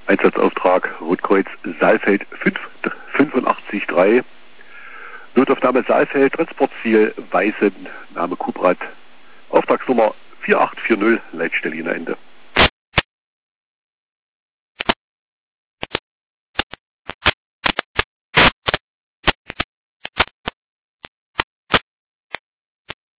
Einsatzauftrag Rotkreuz Saalfeld 58.3. Notaufnahme Saalfeld, Transportziel Weißen, Name Kubrat, Auftragsnummer 4840, Leitstelle Ende.